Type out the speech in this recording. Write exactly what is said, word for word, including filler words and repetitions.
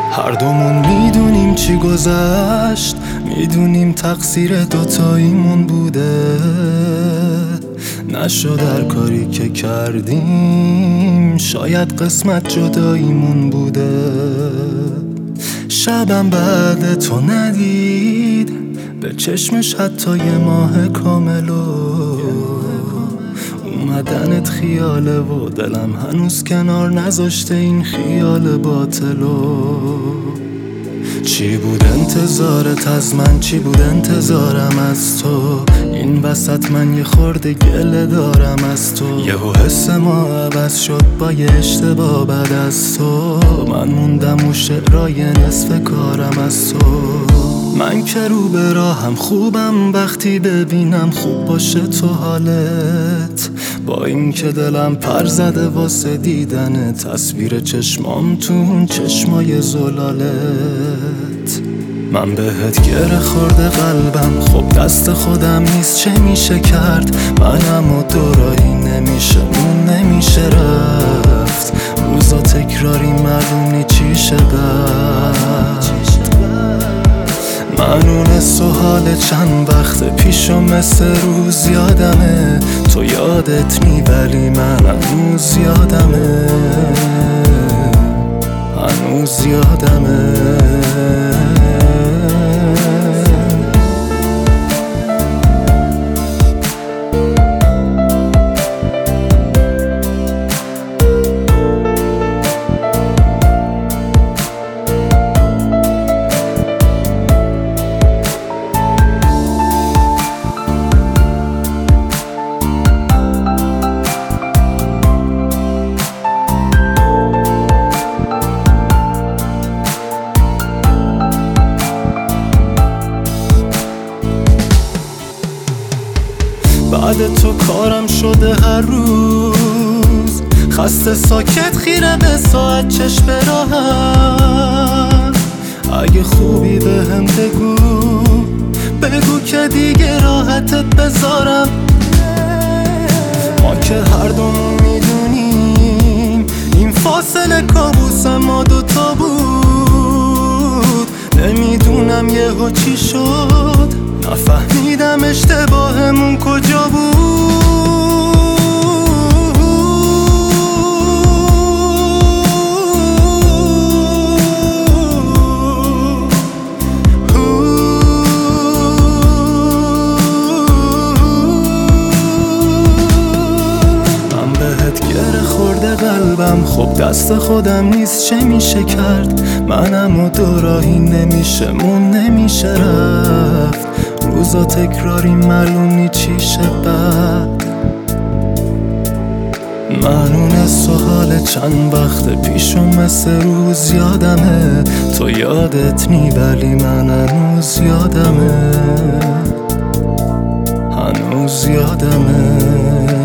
هر دومون میدونیم چی گذشت، میدونیم تقصیر دوتاییمون بوده، نشد هر کاری که کردیم، شاید قسمت جداییمون بوده. شبم بعد تو ندید به چشمش حتی یه ماه کاملو، اومدنت خیاله و دلم هنوز کنار نذاشته این خیال باطلو. چی بود انتظارت از من، چی بود انتظارم از تو، این وسط من یه خورده گله دارم از تو. یهو حس ما عوض شد با یه اشتباه بعد از تو، من موندم و شعرای نصف کارم از تو. من که رو به راهم خوبم وقتی ببینم خوب باشه تو حالت، با این که دلم پر زده واسه دیدن تصویر چشمام تو اون چشمای زلالت. من بهت گره خورده قلبم، خب دست خودم نیست چه میشه کرد، منم و دوراهی نمیشه مون نمیشه رفت، روزا تکراری معلوم نی چیشه بعد. من اونس و حال چند وقت پیشو مثل روز یادمه، تو یادت نی ولی من هنوز یادمه، هنوز یادمه. بعد تو کارم شده هر روز، خسته ساکت خیره به ساعت چشم راهم. اگه خوبی به هم بگو بگو که دیگه راحتت بذارم. ما که هر دومون میدونیم این فاصله کابوس ما دوتا بود، نمیدونم یهو چی شد، نفهمیدم اشتباهمون کجا بود. من بهت گره خورده قلبم، خب دست خودم نیست چه میشه کرد، منم و دوراهی نمیشه مون نمیشه رفت، روزا تکراری معلوم نی چیشه بعد. من اونس و حال چند وقت پیشو مثل روز یادمه، تو یادت نی ولی من هنوز یادمه، هنوز یادمه.